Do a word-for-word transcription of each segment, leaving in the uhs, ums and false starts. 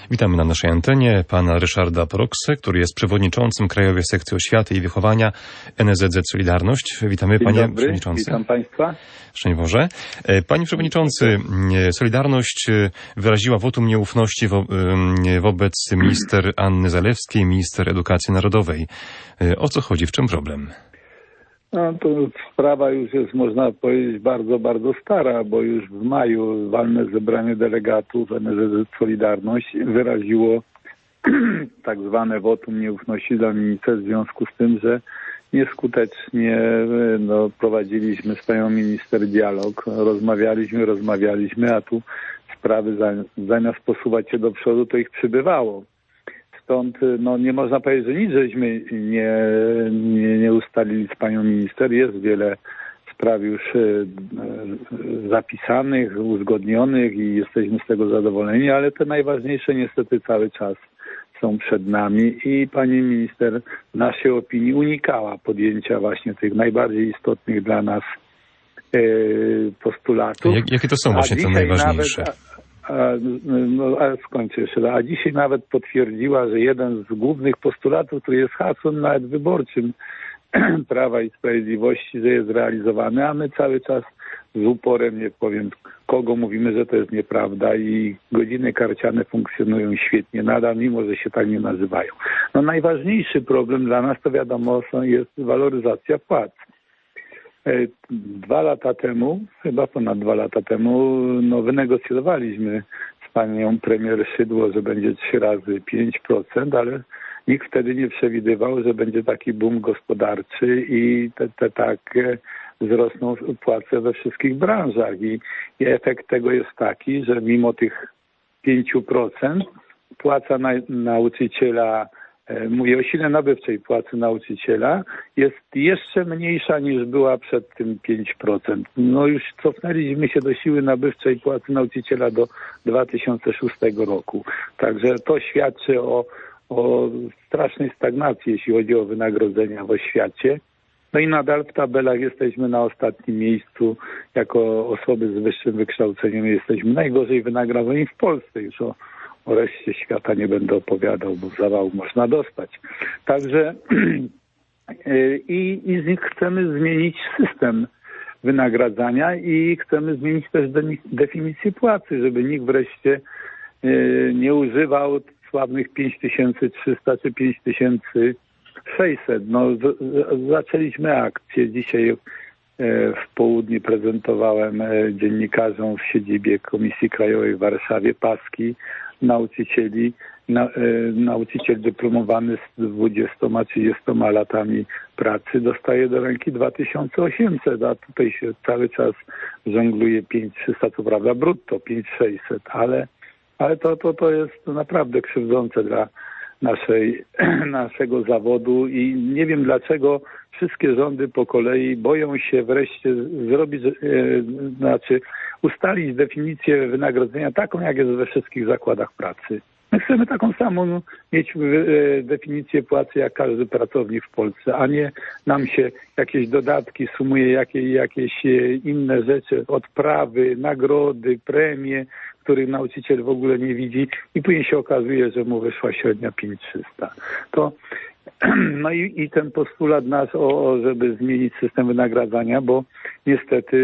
Witamy na naszej antenie pana Ryszarda Proksę, który jest przewodniczącym Krajowej Sekcji Oświaty i Wychowania N S Z Z Solidarność. Witamy, Dzień panie dobry, przewodniczący. witam państwa. Szczęść Boże. Panie przewodniczący, Solidarność wyraziła wotum nieufności wo wobec minister Anny Zalewskiej, minister Edukacji Narodowej. O co chodzi? W czym problem? No, to sprawa już jest, można powiedzieć, bardzo, bardzo stara, bo już w maju walne zebranie delegatów N S Z Z Solidarność wyraziło tak zwane wotum nieufności dla minister w związku z tym, że nieskutecznie no, prowadziliśmy z panią minister dialog, rozmawialiśmy, rozmawialiśmy, a tu sprawy zamiast posuwać się do przodu, to ich przybywało. Stąd no, nie można powiedzieć, że nic żeśmy nie, nie, nie ustalili z panią minister. Jest wiele spraw już zapisanych, uzgodnionych i jesteśmy z tego zadowoleni, ale te najważniejsze niestety cały czas są przed nami i pani minister w naszej opinii unikała podjęcia właśnie tych najbardziej istotnych dla nas postulatów. Jak, jakie to są właśnie te najważniejsze? Nawet, A, no, ale skończę jeszcze. A dzisiaj nawet potwierdziła, że jeden z głównych postulatów, który jest hasłem nawet wyborczym Prawa i Sprawiedliwości, że jest realizowany, a my cały czas z uporem, nie powiem kogo, mówimy, że to jest nieprawda i godziny karciane funkcjonują świetnie nadal, mimo że się tak nie nazywają. No najważniejszy problem dla nas to wiadomo jest waloryzacja płac. Dwa lata temu, chyba ponad dwa lata temu, no wynegocjowaliśmy z panią premier Szydło, że będzie trzy razy pięć procent, ale nikt wtedy nie przewidywał, że będzie taki boom gospodarczy i te, te tak wzrosną płace we wszystkich branżach. I, i efekt tego jest taki, że mimo tych pięciu procent płaca na, nauczyciela, mówię o sile nabywczej płacy nauczyciela, jest jeszcze mniejsza niż była przed tym pięć procent. No już cofnęliśmy się do siły nabywczej płacy nauczyciela do dwa tysiące szóstego roku. Także to świadczy o, o strasznej stagnacji, jeśli chodzi o wynagrodzenia w oświacie. No i nadal w tabelach jesteśmy na ostatnim miejscu. Jako osoby z wyższym wykształceniem jesteśmy najgorzej wynagrodzeni w Polsce. Już o O reszcie świata nie będę opowiadał, bo zawału można dostać. Także i, i z nich chcemy zmienić system wynagradzania i chcemy zmienić też definicję płacy, żeby nikt wreszcie nie używał sławnych pięć tysięcy trzysta czy pięć tysięcy sześćset. No, z, z, zaczęliśmy akcję. Dzisiaj w południe prezentowałem dziennikarzom w siedzibie Komisji Krajowej w Warszawie paski nauczycieli, na, nauczyciel dyplomowany z dwudziestoma trzydziestoma latami pracy dostaje do ręki dwa tysiące osiemset, a tutaj się cały czas żongluje pięć tysięcy trzysta, co prawda brutto, pięć tysięcy sześćset, ale, ale to, to, to jest naprawdę krzywdzące dla naszej, naszego zawodu i nie wiem dlaczego wszystkie rządy po kolei boją się wreszcie zrobić, e, znaczy ustalić definicję wynagrodzenia taką, jak jest we wszystkich zakładach pracy. My chcemy taką samą mieć e, definicję płacy jak każdy pracownik w Polsce, a nie nam się jakieś dodatki sumuje, jakie, jakieś inne rzeczy, odprawy, nagrody, premie, których nauczyciel w ogóle nie widzi i później się okazuje, że mu wyszła średnia pięć tysięcy trzysta. To no i, i ten postulat nas, o, o, żeby zmienić system wynagradzania, bo niestety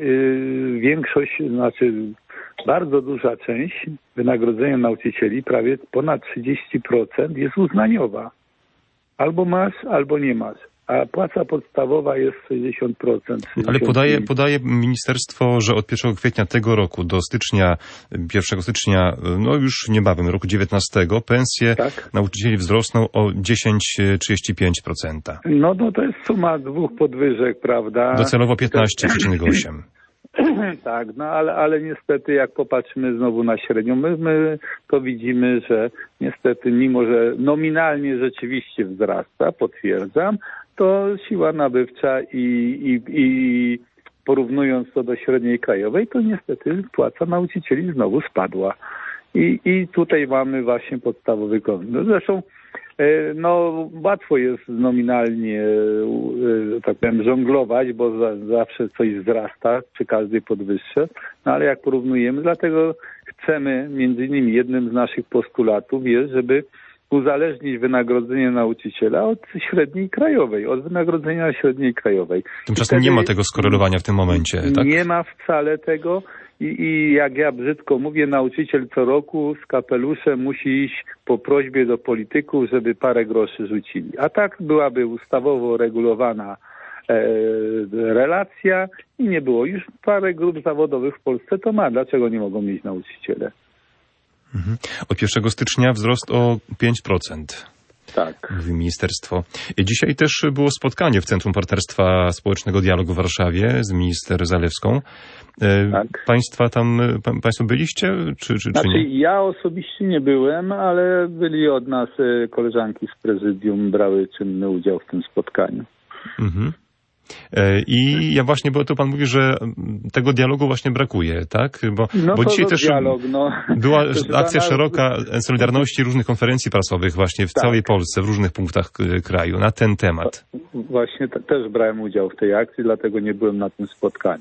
yy, większość, znaczy bardzo duża część wynagrodzenia nauczycieli, prawie ponad trzydzieści procent jest uznaniowa. Albo masz, albo nie masz. A płaca podstawowa jest sześćdziesiąt procent. sześćdziesiąt procent. Ale podaje, podaje ministerstwo, że od pierwszego kwietnia tego roku do stycznia, pierwszego stycznia, no już niebawem, roku dziewiętnastego, pensje tak? nauczycieli wzrosną o dziesięć przecinek trzydzieści pięć procent. No, no to jest suma dwóch podwyżek, prawda? Docelowo piętnaście przecinek osiem procent. Tak, no ale, ale niestety jak popatrzymy znowu na średnią, my, my to widzimy, że niestety mimo, że nominalnie rzeczywiście wzrasta, potwierdzam, to siła nabywcza i, i, i porównując to do średniej krajowej, to niestety płaca nauczycieli znowu spadła. I, i tutaj mamy właśnie podstawowy konflikt. Zresztą No łatwo jest nominalnie, tak powiem, żonglować, bo za, zawsze coś wzrasta przy każdej podwyżce, no ale jak porównujemy, dlatego chcemy, między innymi jednym z naszych postulatów jest, żeby uzależnić wynagrodzenie nauczyciela od średniej krajowej, od wynagrodzenia średniej krajowej. Tymczasem nie ma tego skorelowania w tym momencie, tak? Nie ma wcale tego i, i jak ja brzydko mówię, nauczyciel co roku z kapeluszem musi iść po prośbie do polityków, żeby parę groszy rzucili. A tak byłaby ustawowo regulowana e, relacja i nie było. Już parę grup zawodowych w Polsce to ma. Dlaczego nie mogą mieć nauczyciele? Od pierwszego stycznia wzrost o pięć procent. Tak. Mówi ministerstwo. Dzisiaj też było spotkanie w Centrum Partnerstwa Społecznego Dialogu w Warszawie z minister Zalewską. Tak. Państwa tam, państwo byliście, czy, czy, znaczy, czy nie? Ja osobiście nie byłem, ale byli od nas koleżanki z prezydium, brały czynny udział w tym spotkaniu. Mhm. I ja właśnie, bo to pan mówi, że tego dialogu właśnie brakuje, tak? Bo, no bo dzisiaj też dialog, no. była akcja szeroka Solidarności różnych konferencji prasowych właśnie w tak. całej Polsce, w różnych punktach kraju na ten temat. Właśnie te, też brałem udział w tej akcji, dlatego nie byłem na tym spotkaniu.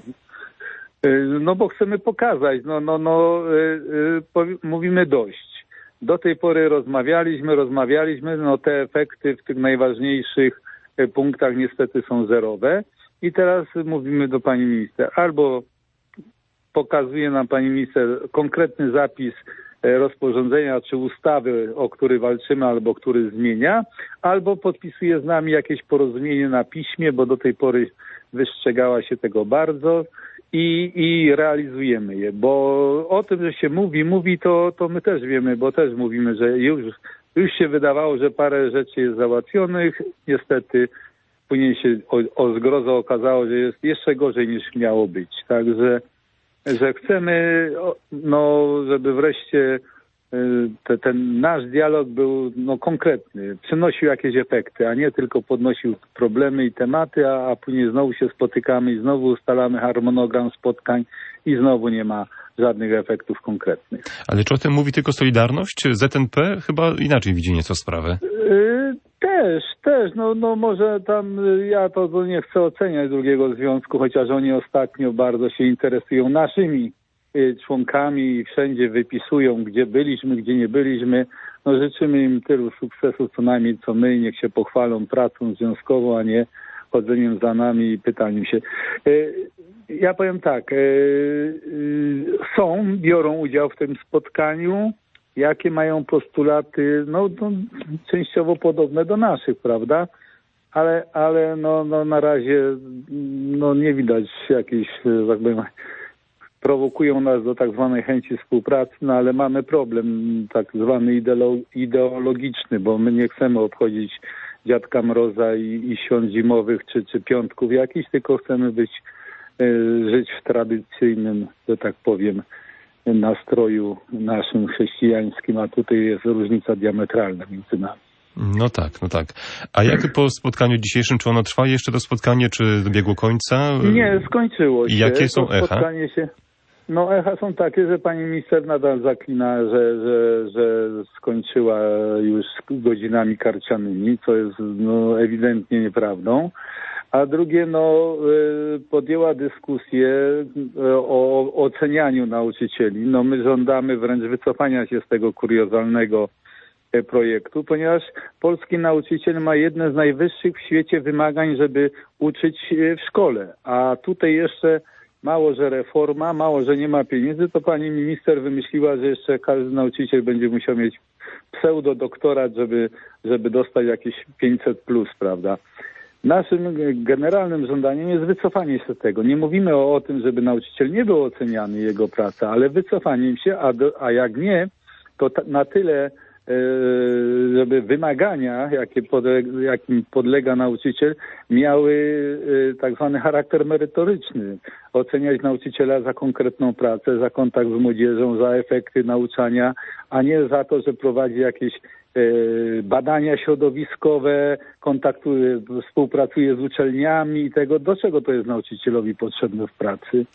No bo chcemy pokazać, no, no, no yy, yy, mówimy dość. Do tej pory rozmawialiśmy, rozmawialiśmy, no te efekty w tych najważniejszych punktach niestety są zerowe i teraz mówimy do pani minister, albo pokazuje nam pani minister konkretny zapis rozporządzenia czy ustawy, o który walczymy albo który zmienia, albo podpisuje z nami jakieś porozumienie na piśmie, bo do tej pory wystrzegała się tego bardzo i, i realizujemy je, bo o tym, że się mówi, mówi to, to my też wiemy, bo też mówimy, że już Już się wydawało, że parę rzeczy jest załatwionych. Niestety później się o, o zgrozo okazało, że jest jeszcze gorzej niż miało być. Także że chcemy, no, żeby wreszcie te, ten nasz dialog był no, konkretny, przynosił jakieś efekty, a nie tylko podnosił problemy i tematy, a, a później znowu się spotykamy i znowu ustalamy harmonogram spotkań i znowu nie ma żadnych efektów konkretnych. Ale czy o tym mówi tylko Solidarność? Z N P chyba inaczej widzi nieco sprawę. Yy, też, też. No, no może tam ja to, to nie chcę oceniać drugiego związku, chociaż oni ostatnio bardzo się interesują naszymi y, członkami i wszędzie wypisują, gdzie byliśmy, gdzie nie byliśmy. No życzymy im tylu sukcesów co najmniej co my i niech się pochwalą pracą związkową, a nie chodzeniem za nami i pytaniem się. Yy, Ja powiem tak, są, biorą udział w tym spotkaniu, jakie mają postulaty, no, no częściowo podobne do naszych, prawda? Ale, ale no, no na razie no, nie widać jakiejś, tak powiem, prowokują nas do tak zwanej chęci współpracy, no ale mamy problem tak zwany ideologiczny, bo my nie chcemy obchodzić Dziadka Mroza i, i świąt zimowych czy, czy piątków jakichś, tylko chcemy być żyć w tradycyjnym, że tak powiem, nastroju naszym chrześcijańskim, a tutaj jest różnica diametralna między nami. No tak, no tak. A jak po spotkaniu dzisiejszym, czy ono trwa jeszcze to spotkanie, czy dobiegło końca? Nie, skończyło się. I jakie są echa? Spotkanie się... No echa są takie, że pani minister nadal zaklina, że, że, że skończyła już godzinami karcianymi, co jest no, ewidentnie nieprawdą. A drugie, no, podjęła dyskusję o ocenianiu nauczycieli. No, my żądamy wręcz wycofania się z tego kuriozalnego projektu, ponieważ polski nauczyciel ma jedne z najwyższych w świecie wymagań, żeby uczyć w szkole. A tutaj jeszcze mało, że reforma, mało, że nie ma pieniędzy, to pani minister wymyśliła, że jeszcze każdy nauczyciel będzie musiał mieć pseudodoktorat, żeby, żeby dostać jakieś pięćset plus, prawda? Naszym generalnym żądaniem jest wycofanie się z tego. Nie mówimy o, o tym, żeby nauczyciel nie był oceniany, jego praca, ale wycofaniem się, a, do, a jak nie, to ta, na tyle, yy, żeby wymagania, jakie podle, jakim podlega nauczyciel, miały yy, tak zwany charakter merytoryczny. Oceniać nauczyciela za konkretną pracę, za kontakt z młodzieżą, za efekty nauczania, a nie za to, że prowadzi jakieś badania środowiskowe, kontaktuje, współpracuje z uczelniami i tego, do czego to jest nauczycielowi potrzebne w pracy.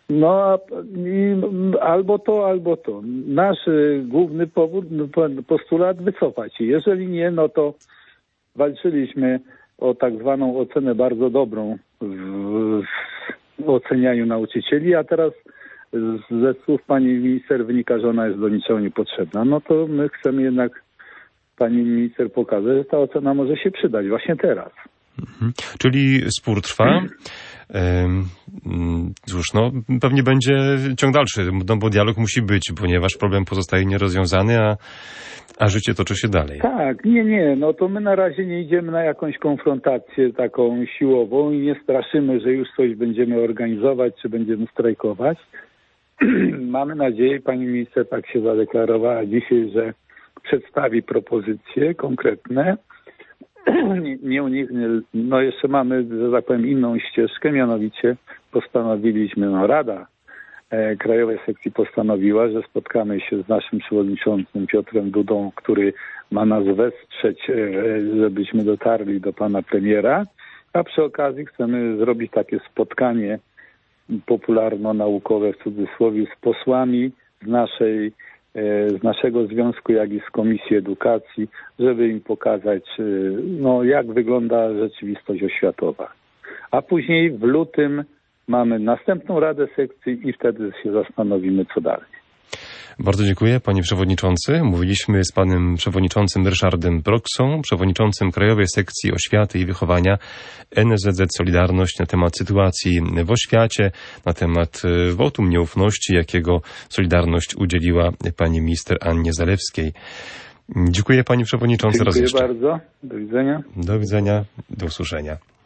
No, a- i, albo to, albo to. Nasz y, główny powód, po- postulat wycofać się. Jeżeli nie, no to walczyliśmy o tak zwaną ocenę bardzo dobrą w, w ocenianiu nauczycieli, a teraz z- ze słów pani minister wynika, że ona jest do niczego niepotrzebna. No to my chcemy jednak pani minister pokazać, że ta ocena może się przydać właśnie teraz. Mhm. Czyli spór trwa. Ym, mm, Cóż, no pewnie będzie ciąg dalszy, no bo dialog musi być, ponieważ problem pozostaje nierozwiązany, a, a życie toczy się dalej. Tak, nie, nie, no to my na razie nie idziemy na jakąś konfrontację taką siłową i nie straszymy, że już coś będziemy organizować, czy będziemy strajkować. Mamy nadzieję, pani minister tak się zadeklarowała dzisiaj, że przedstawi propozycje konkretne. Nie, nie uniknie, no jeszcze mamy, że tak powiem, inną ścieżkę, mianowicie postanowiliśmy, no Rada e, Krajowej Sekcji postanowiła, że spotkamy się z naszym przewodniczącym Piotrem Dudą, który ma nas wesprzeć, e, żebyśmy dotarli do pana premiera, a przy okazji chcemy zrobić takie spotkanie popularno-naukowe w cudzysłowie z posłami z naszej z naszego związku, jak i z Komisji Edukacji, żeby im pokazać, no, jak wygląda rzeczywistość oświatowa. A później w lutym mamy następną Radę Sekcji i wtedy się zastanowimy, co dalej. Bardzo dziękuję, panie przewodniczący. Mówiliśmy z panem przewodniczącym Ryszardem Broksą, przewodniczącym Krajowej Sekcji Oświaty i Wychowania N S Z Z Solidarność na temat sytuacji w oświacie, na temat wotum nieufności, jakiego Solidarność udzieliła pani minister Annie Zalewskiej. Dziękuję, panie przewodniczący. Dziękuję raz jeszcze. bardzo. Do widzenia. Do widzenia, do usłyszenia.